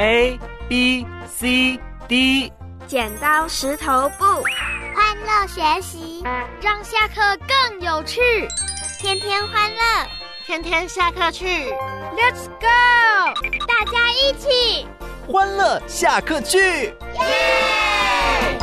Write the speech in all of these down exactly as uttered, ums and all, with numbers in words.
A B C D。 剪刀石头布， 欢乐学习， 让下课更有趣。 天天欢乐， 天天下课去 Let's go！ 大家一起欢乐下课去，耶！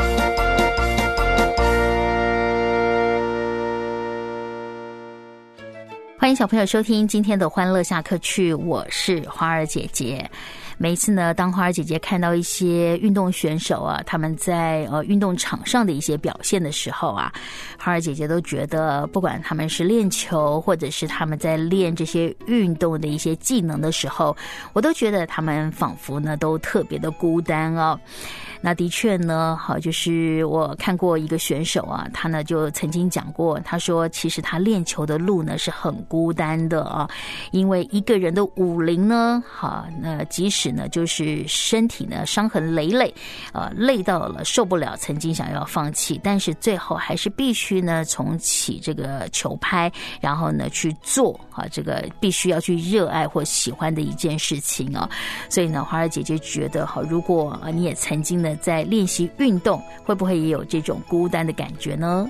欢迎小朋友收听今天的欢乐下课去，我是花儿姐姐。每一次呢，当花儿姐姐看到一些运动选手啊，他们在呃运动场上的一些表现的时候啊，花儿姐姐都觉得，不管他们是练球，或者是他们在练这些运动的一些技能的时候，我都觉得他们仿佛呢都特别的孤单哦。那的确呢，好，就是我看过一个选手啊，他呢就曾经讲过，他说其实他练球的路呢是很孤单的啊，因为一个人的武龄呢，好，那即使呢就是身体呢伤痕累累，呃，累到了受不了，曾经想要放弃，但是最后还是必须呢重启这个球拍，然后呢去做啊，这个必须要去热爱或喜欢的一件事情啊。所以呢，花儿姐姐觉得，好，如果啊你也曾经呢在练习运动，会不会也有这种孤单的感觉呢？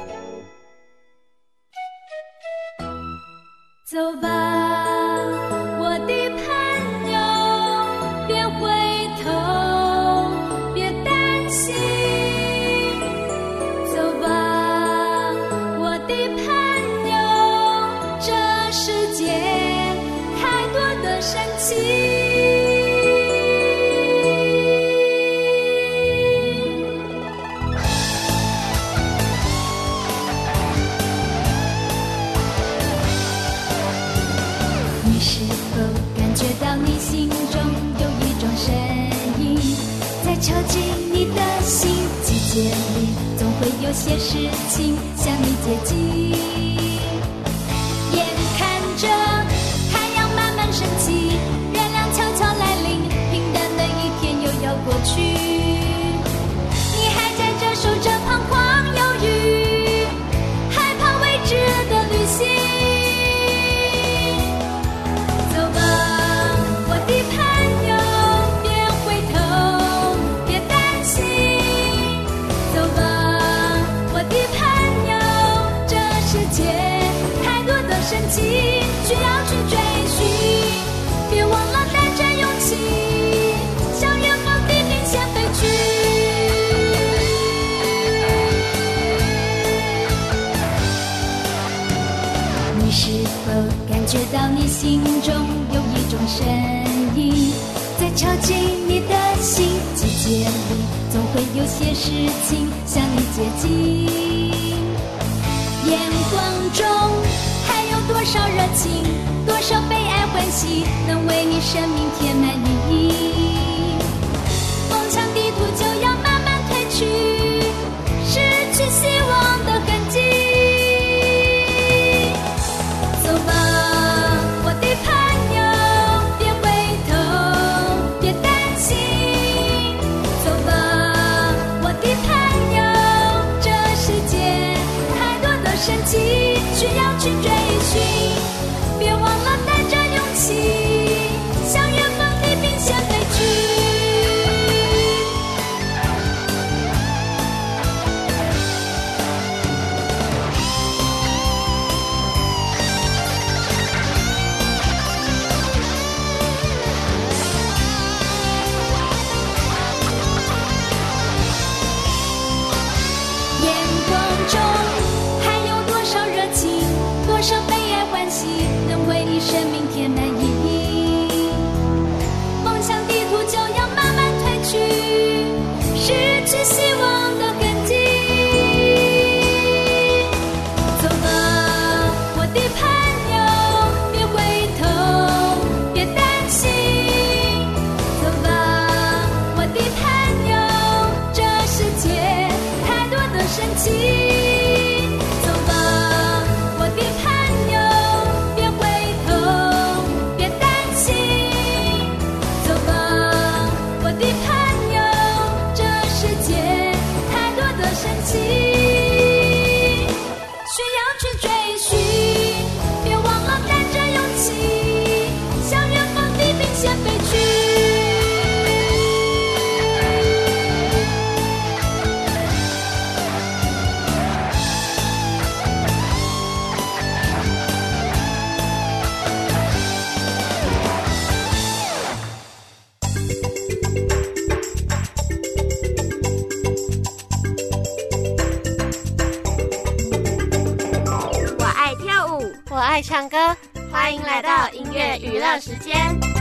走吧，我的朋友，别回头，别担心。走吧，我的朋友，这世界太多的神奇。你心中有一种声音在敲击你的心，季节里总会有些事情向你接近，眼看着太阳慢慢升起，月亮悄悄来临，平淡的一天又要过去，你还在这守着彷徨犹豫，害怕未知的旅行。需要去追寻，别忘了带着勇气，向远方的明线飞去。你是否感觉到你心中有一种声音在敲击你的心，季节里总会有些事情向你接近，眼光中还有多少热情，多少被爱欢喜，能为你生命填满意义。梦想地图就要慢慢褪去，失去希望的痕迹。走吧，我的朋友，别回头，别担心。走吧，我的朋友，这世界太多的神奇，需要去追寻，别忘了带着勇气，向远方的唱歌，欢迎来到音乐娱乐时间。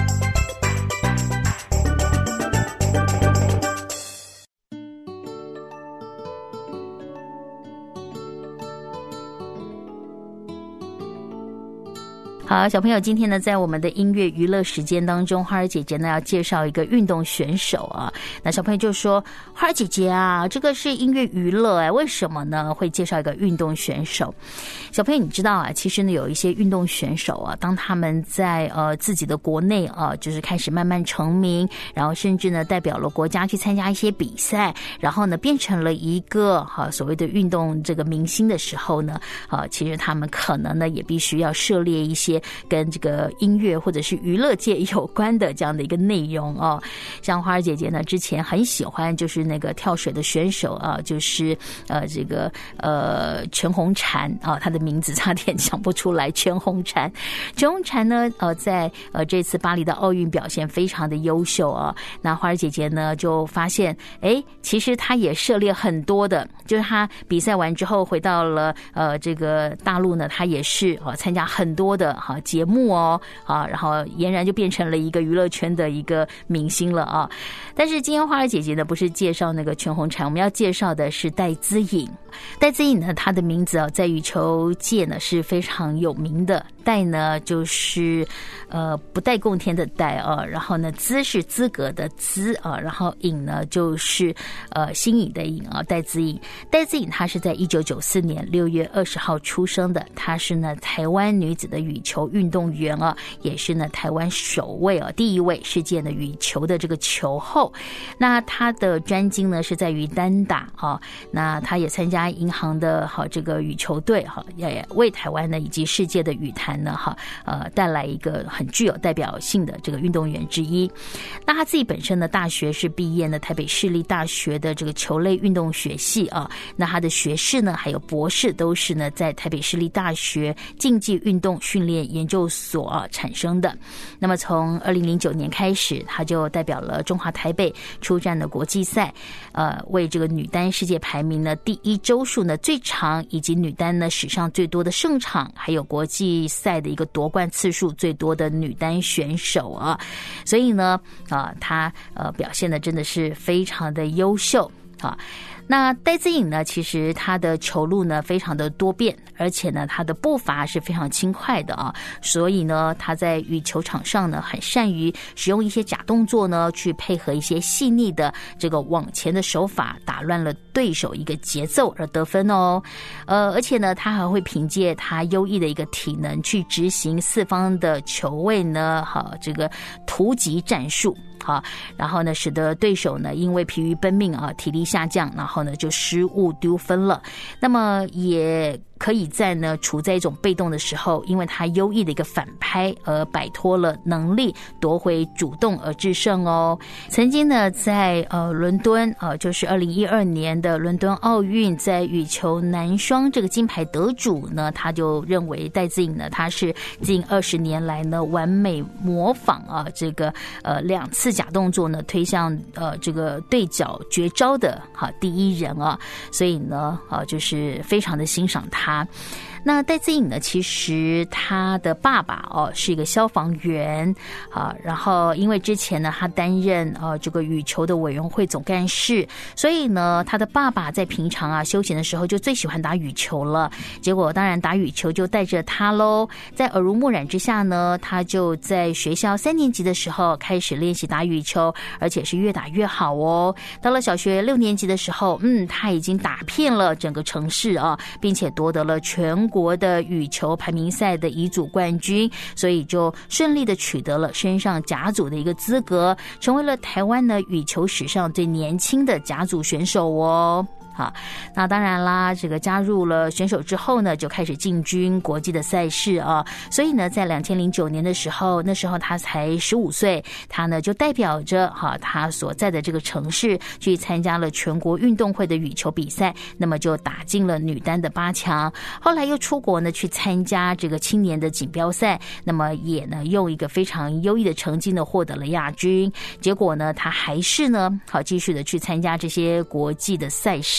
好，小朋友，今天呢，在我们的音乐娱乐时间当中，花儿姐姐呢要介绍一个运动选手啊。那小朋友就说：“花儿姐姐啊，这个是音乐娱乐哎，为什么呢？会介绍一个运动选手？”小朋友，你知道啊，其实呢，有一些运动选手啊，当他们在呃自己的国内啊，就是开始慢慢成名，然后甚至呢代表了国家去参加一些比赛，然后呢变成了一个哈、啊、所谓的运动这个明星的时候呢，啊，其实他们可能呢也必须要涉猎一些跟这个音乐或者是娱乐界有关的这样的一个内容哦。像花儿姐姐呢，之前很喜欢就是那个跳水的选手啊，就是呃这个呃全红婵啊，她的名字差点想不出来。全红婵，全红婵呢，呃在呃这次巴黎的奥运表现非常的优秀啊。那花儿姐姐呢就发现，哎，其实她也涉猎很多的，就是她比赛完之后回到了呃这个大陆呢，她也是啊参加很多的哈。节目哦啊，然后俨然就变成了一个娱乐圈的一个明星了啊。但是今天花儿姐姐呢，不是介绍那个全红婵，我们要介绍的是戴资颖。戴资颖呢，她的名字啊，在羽球界呢是非常有名的。戴呢就是呃不带贡天的戴啊，然后呢资是资格的资啊，然后颖呢就是呃新颖的颖啊，戴资颖。戴资颖她是在一九九四年六月二十号出生的，她是呢台湾女子的羽球运动员啊，也是呢台湾首位啊第一位世界的羽球的这个球后。那她的专精呢是在于单打啊，那她也参加银行的好这个羽球队哈，也为台湾呢以及世界的羽坛呢哈呃带来一个很具有代表性的这个运动员之一。那他自己本身呢大学是毕业呢台北市立大学的这个球类运动学系啊，那他的学士呢还有博士都是呢在台北市立大学竞技运动训练研究所、啊、产生的。那么从二零零九年开始，他就代表了中华台北出战的国际赛，呃为这个女单世界排名呢第一周数呢最长，以及女单呢史上最多的胜场，还有国际赛的一个夺冠次数最多的女单选手啊。所以呢啊她呃表现的真的是非常的优秀啊。那戴资颖呢，其实她的球路呢非常的多变，而且呢她的步伐是非常轻快的啊，所以呢她在羽球场上呢很善于使用一些假动作呢去配合一些细腻的这个往前的手法，打乱了对手一个节奏而得分哦。呃，而且呢她还会凭借她优异的一个体能去执行四方的球位呢好这个突击战术。好，然后呢，使得对手呢因为疲于奔命啊，体力下降，然后呢就失误丢分了。那么也可以在呢处在一种被动的时候，因为他优异的一个反拍而摆脱了能力，夺回主动而制胜哦。曾经呢在呃伦敦呃就是二零一二年的伦敦奥运，在羽球男双这个金牌得主呢，他就认为戴资颖呢他是近二十年来呢完美模仿啊这个呃两次假动作呢推向呃这个对角绝招的哈第一人啊，所以呢啊就是非常的欣赏他。那戴资颖呢，其实他的爸爸哦是一个消防员啊，然后因为之前呢他担任呃这个羽球的委员会总干事，所以呢他的爸爸在平常啊休闲的时候就最喜欢打羽球了。结果当然打羽球就带着他喽，在耳濡目染之下呢，他就在学校三年级的时候开始练习打羽球，而且是越打越好哦。到了小学六年级的时候，嗯，他已经打遍了整个城市啊，并且夺得了全国的羽球排名赛的乙组冠军，所以就顺利的取得了升上甲组的一个资格，成为了台湾呢羽球史上最年轻的甲组选手哦。好，那当然啦，这个加入了选手之后呢，就开始进军国际的赛事啊。所以呢，在两千零九年的时候，那时候他才十五岁，他呢就代表着哈他所在的这个城市去参加了全国运动会的羽球比赛，那么就打进了女单的八强。后来又出国呢去参加这个青年的锦标赛，那么也呢用一个非常优异的成绩呢获得了亚军。结果呢，他还是呢好继续的去参加这些国际的赛事。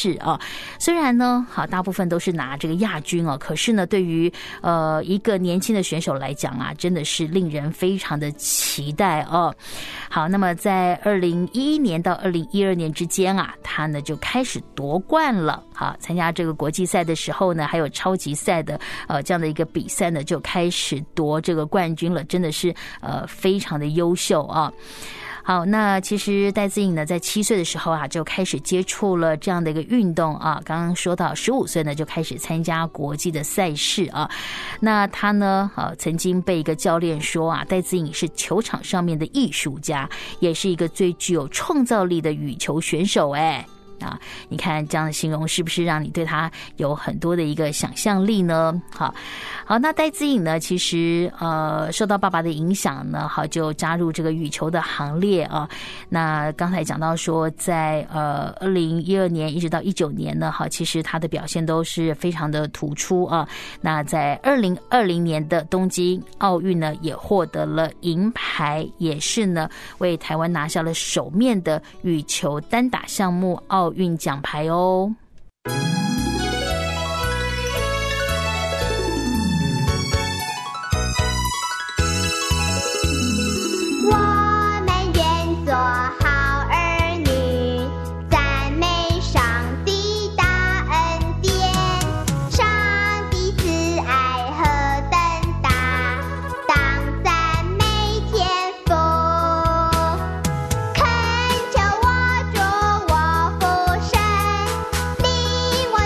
事啊。虽然呢，好大部分都是拿这个亚军哦，可是呢，对于呃一个年轻的选手来讲啊，真的是令人非常的期待哦。好，那么在二零一一年到二零一二年之间啊，他呢就开始夺冠了。好，参加这个国际赛的时候呢，还有超级赛的呃这样的一个比赛呢，就开始夺这个冠军了，真的是呃非常的优秀啊。好，那其实戴资颖呢，在七岁的时候啊，就开始接触了这样的一个运动啊。刚刚说到十五岁呢，就开始参加国际的赛事啊。那他呢，呃，曾经被一个教练说啊，戴资颖是球场上面的艺术家，也是一个最具有创造力的羽球选手。哎。啊，你看这样的形容是不是让你对他有很多的一个想象力呢？好，好，那戴资颖呢，其实呃受到爸爸的影响呢，好就加入这个羽球的行列啊。那刚才讲到说，在呃二零一二年一直到一九年呢，好，其实他的表现都是非常的突出啊。那在二零二零年的东京奥运呢，也获得了银牌，也是呢为台湾拿下了首面的羽球单打项目奥运奖牌哦。 我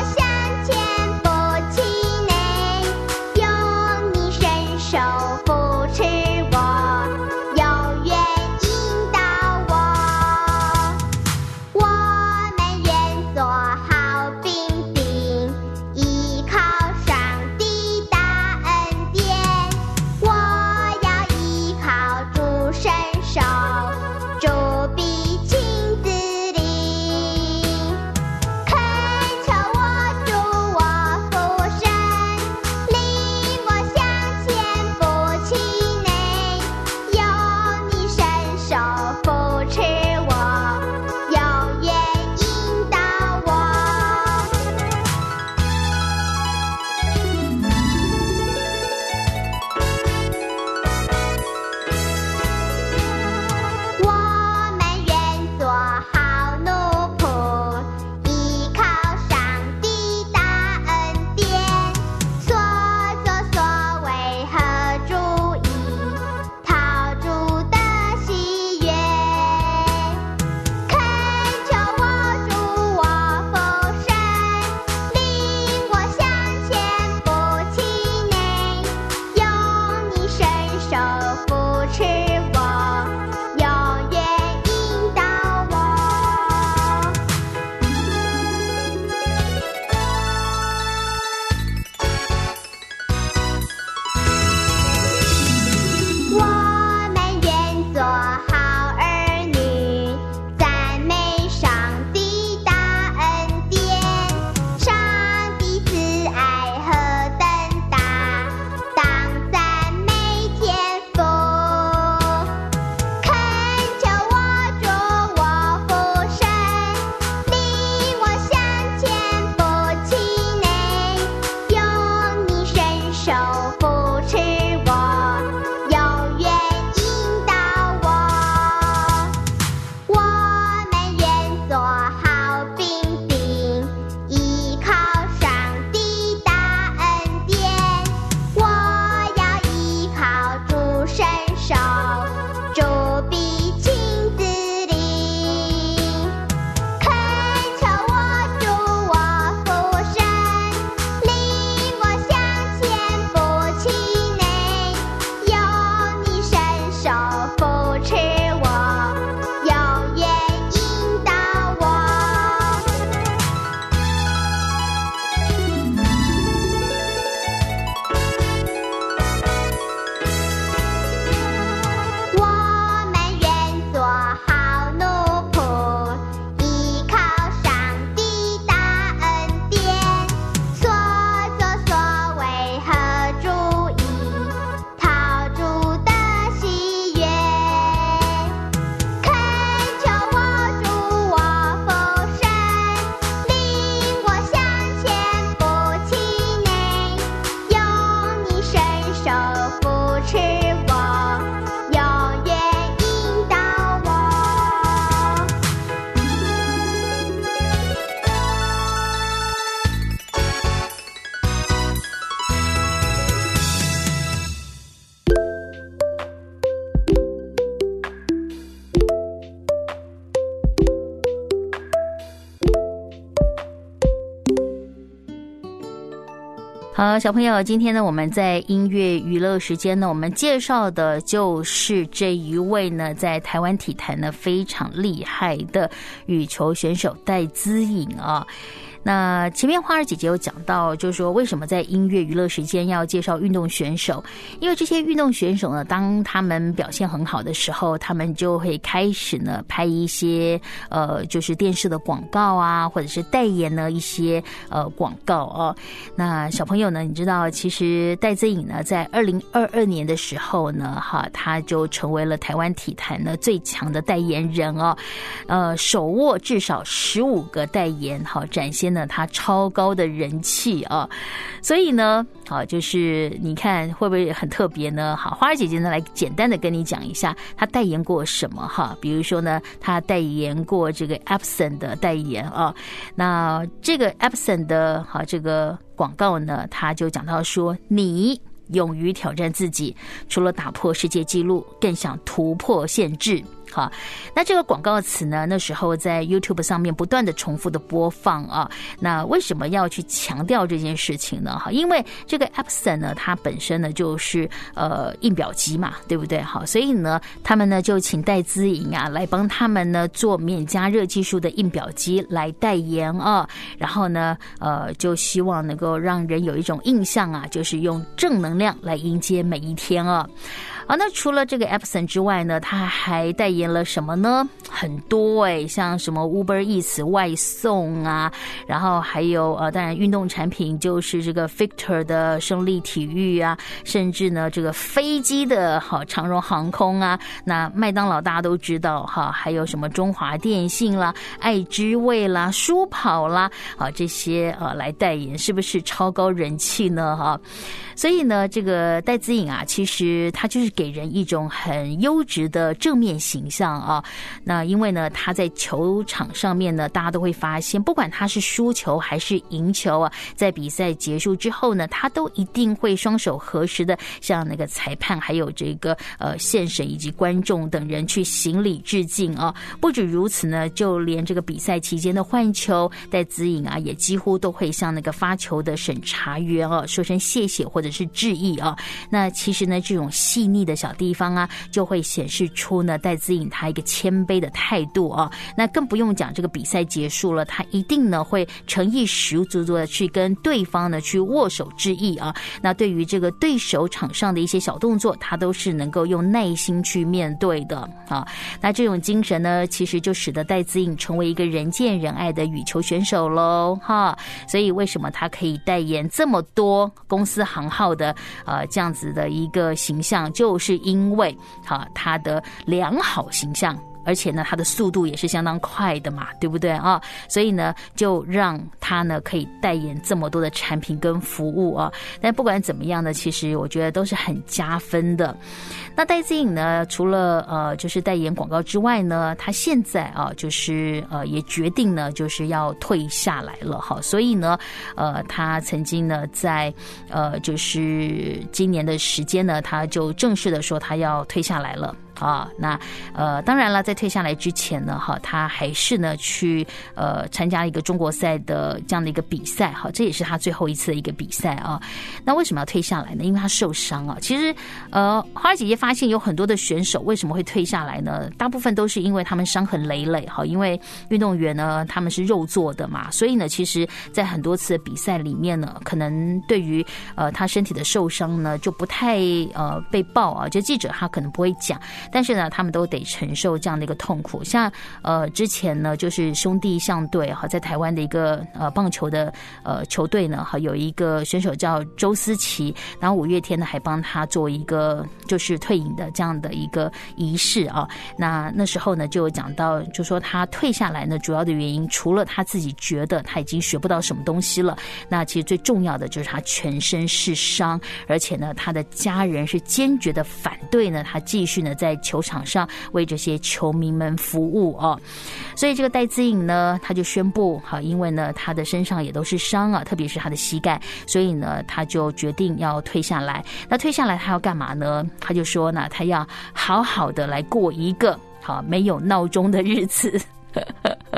好，小朋友，今天呢，我们在音乐娱乐时间呢，我们介绍的就是这一位呢，在台湾体坛呢非常厉害的羽球选手戴资颖啊。那前面花儿姐姐有讲到，就是说为什么在音乐娱乐时间要介绍运动选手，因为这些运动选手呢，当他们表现很好的时候，他们就会开始呢拍一些呃就是电视的广告啊，或者是代言呢一些呃广告哦。那小朋友呢，你知道其实戴资颖呢在二零二二年的时候呢哈，他就成为了台湾体坛呢最强的代言人哦，呃手握至少十五个代言，好展现他超高的人气啊，所以呢，好就是你看会不会很特别呢？好，花儿姐姐呢来简单的跟你讲一下，她代言过什么哈？比如说呢，她代言过这个 Epson 的代言啊，那这个 Epson 的好这个广告呢，她就讲到说，你勇于挑战自己，除了打破世界纪录，更想突破限制。好，那这个广告词呢，那时候在 YouTube 上面不断的重复的播放啊。那为什么要去强调这件事情呢？哈，因为这个 Epson 呢，它本身呢就是呃印表机嘛，对不对？好，所以呢，他们呢就请戴资颖啊来帮他们呢做免加热技术的印表机来代言啊。然后呢，呃，就希望能够让人有一种印象啊，就是用正能量来迎接每一天啊。好，那除了这个 Epson 之外呢，他还代言了什么呢？很多哎、欸，像什么 Uber Eats 外送啊，然后还有呃，当然运动产品就是这个 Victor 的胜利体育啊，甚至呢这个飞机的好长荣航空啊，那麦当劳大家都知道哈，还有什么中华电信啦、爱之味啦、舒跑啦，啊这些呃来代言，是不是超高人气呢？哈，所以呢，这个戴资颖啊，其实他就是给人一种很优质的正面形象啊。那因为呢，他在球场上面呢，大家都会发现，不管他是输球还是赢球啊，在比赛结束之后呢，他都一定会双手合十的向那个裁判、还有这个呃线审以及观众等人去行礼致敬啊。不止如此呢，就连这个比赛期间的换球，戴资颖啊，也几乎都会向那个发球的审查员啊说声谢谢或者是致意啊。那其实呢，这种细腻的小地方啊，就会显示出呢戴资颖他一个谦卑的态度啊。那更不用讲这个比赛结束了，他一定呢会诚意十足的去跟对方呢去握手致意啊。那对于这个对手场上的一些小动作，他都是能够用耐心去面对的啊。那这种精神呢，其实就使得戴资颖成为一个人见人爱的羽球选手喽哈。所以为什么他可以代言这么多公司行号的呃这样子的一个形象，就是因为哈他的良好形象，而且呢，它的速度也是相当快的嘛，对不对啊？所以呢，就让他呢可以代言这么多的产品跟服务啊。但不管怎么样呢，其实我觉得都是很加分的。那戴资颖呢，除了呃就是代言广告之外呢，他现在啊就是呃也决定呢就是要退下来了哈。所以呢，呃他曾经呢在呃就是今年的时间呢，他就正式的说他要退下来了。啊，那呃，当然了，在退下来之前呢，哈，他还是呢去呃参加一个中国赛的这样的一个比赛，哈，这也是他最后一次的一个比赛啊。那为什么要退下来呢？因为他受伤啊。其实呃，花儿姐姐发现有很多的选手为什么会退下来呢？大部分都是因为他们伤痕累累，哈，因为运动员呢他们是肉做的嘛，所以呢，其实在很多次的比赛里面呢，可能对于呃他身体的受伤呢就不太呃被报啊，就记者他可能不会讲。但是呢，他们都得承受这样的一个痛苦。像呃之前呢，就是兄弟象队哈，在台湾的一个呃棒球的呃球队呢，哈有一个选手叫周思齐，然后五月天呢还帮他做一个就是退隐的这样的一个仪式啊。那那时候呢就有讲到，就说他退下来呢，主要的原因除了他自己觉得他已经学不到什么东西了，那其实最重要的就是他全身是伤，而且呢他的家人是坚决的反对呢他继续呢在球场上为这些球迷们服务哦。所以这个戴资颖呢，他就宣布好，因为呢他的身上也都是伤啊，特别是他的膝盖，所以呢他就决定要退下来。那退下来他要干嘛呢？他就说呢，他要好好的来过一个好没有闹钟的日子。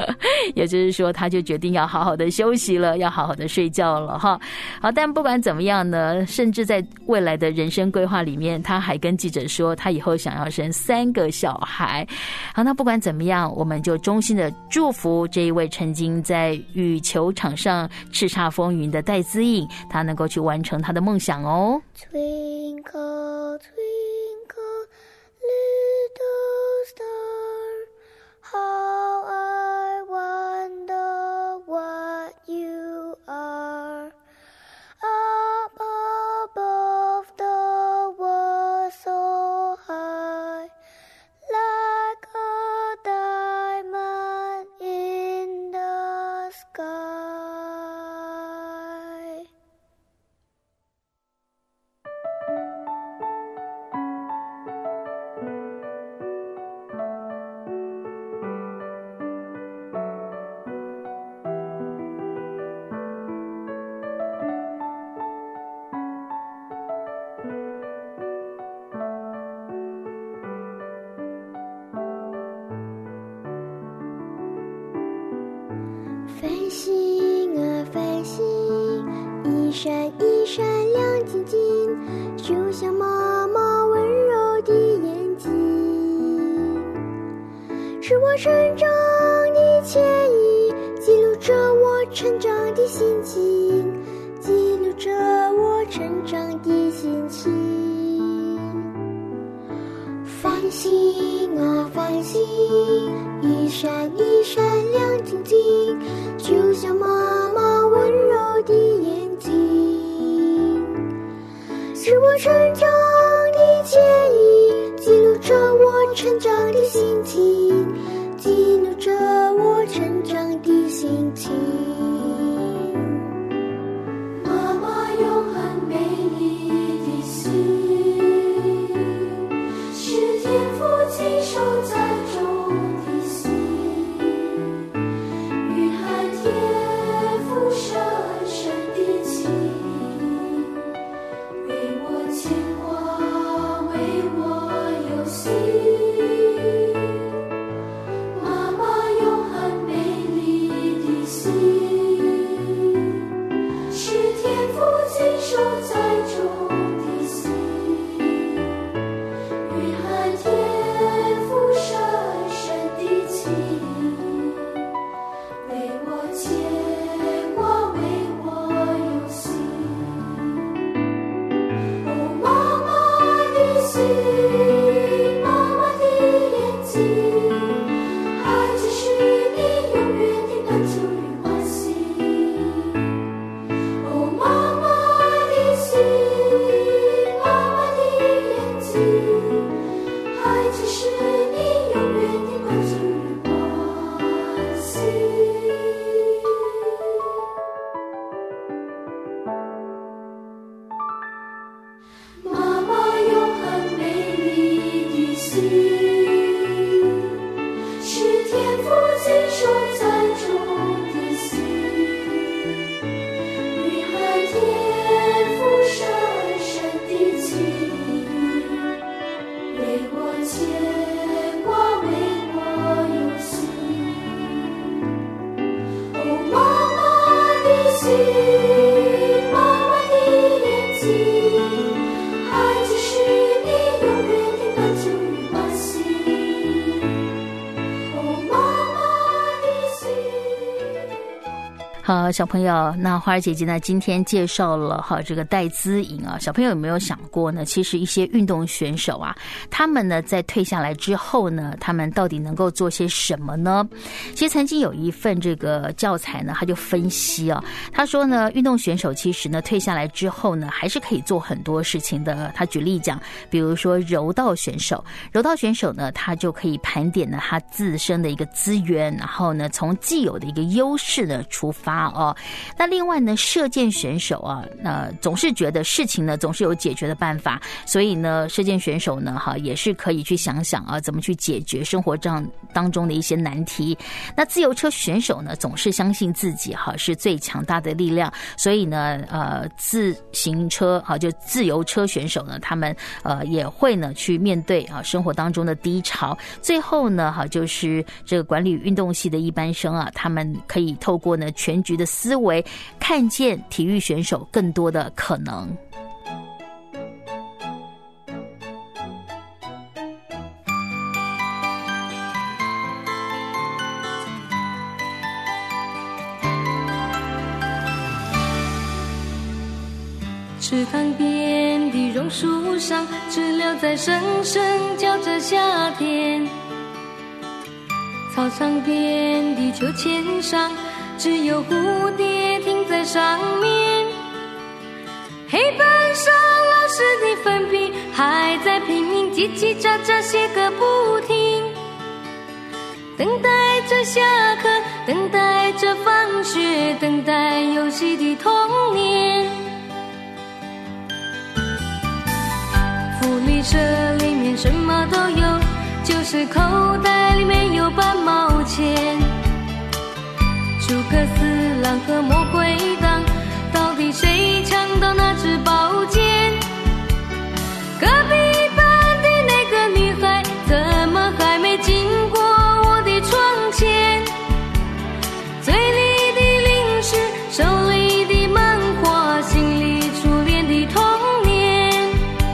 也就是说他就决定要好好的休息了，要好好的睡觉了哈。好，但不管怎么样呢，甚至在未来的人生规划里面，他还跟记者说他以后想要生三个小孩。好，那不管怎么样，我们就衷心的祝福这一位曾经在羽球场上叱咤风云的戴资颖，他能够去完成他的梦想哦。 Twinkle, twinkle, little star, how I wonder what you are. Up above the world so high, like a diamond in the sky. 好，小朋友，那花儿姐姐呢今天介绍了哈这个戴资颖啊，小朋友有没有想过呢？其实一些运动选手啊，他们呢在退下来之后呢，他们到底能够做些什么呢？其实曾经有一份这个教材呢，他就分析啊，他说呢，运动选手其实呢退下来之后呢，还是可以做很多事情的。他举例讲，比如说柔道选手，柔道选手呢，他就可以盘点呢他自身的一个资源，然后呢从既有的一个优势呢出发。 发哦。那另外呢，射箭选手啊，呃，总是觉得事情呢总是有解决的办法，所以呢，射箭选手呢，哈，也是可以去想想啊，怎么去解决生活上当中的一些难题。那自由车选手呢，总是相信自己哈是最强大的力量，所以呢，呃，自行车哈就自由车选手呢，他们呃也会呢去面对啊生活当中的低潮。最后呢，哈就是这个管理运动系的一般生啊，他们可以透过呢全局的思维，看见体育选手更多的可能。 池塘边的榕树上，知了在声声叫着夏天。操场边的秋千上，只有蝴蝶停在上面。黑板上老师的粉笔还在拼命叽叽喳喳写个不停，等待着下课，等待着放学，等待游戏的童年。福利社里面什么都有，就是口袋里面有半毛钱。诸葛四郎和魔鬼党，到底谁抢到那支宝剑？隔壁班的那个女孩，怎么还没经过我的窗前？嘴里的零食，手里的漫画，心里初恋的童年。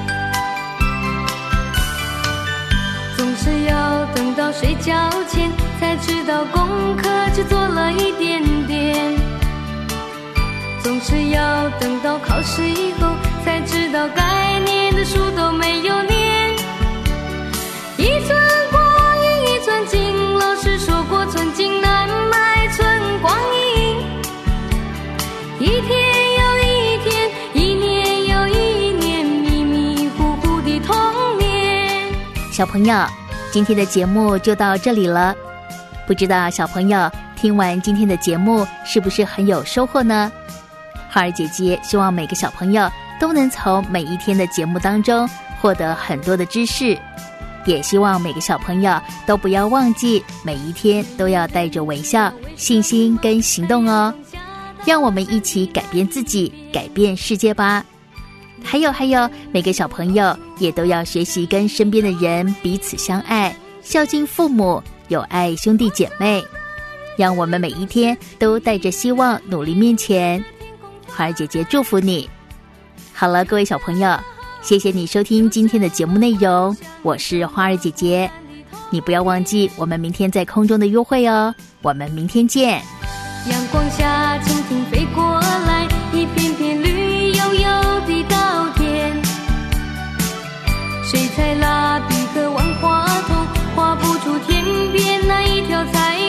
总是要等到睡觉前，才知道功课只做了一点点。总是要等到考试以后，才知道该念的书都没有念。一寸光阴一寸金，老师说过寸金难买寸光阴。一天又一天，一年又一年，迷迷糊糊的童年。 小朋友，今天的节目就到这里了。不知道小朋友听完今天的节目是不是很有收获呢？花儿姐姐希望每个小朋友都能从每一天的节目当中获得很多的知识，也希望每个小朋友都不要忘记每一天都要带着微笑、信心跟行动哦。让我们一起改变自己，改变世界吧。还有还有，每个小朋友也都要学习跟身边的人彼此相爱，孝敬父母，有爱兄弟姐妹。让我们每一天都带着希望努力面前。花儿姐姐祝福你。好了，各位小朋友，谢谢你收听今天的节目内容，我是花儿姐姐。你不要忘记我们明天在空中的约会哦，我们明天见。 阳光下蜻蜓飞过来，一片片绿油油的稻田。水彩蜡笔和万花筒画不出天边那一条彩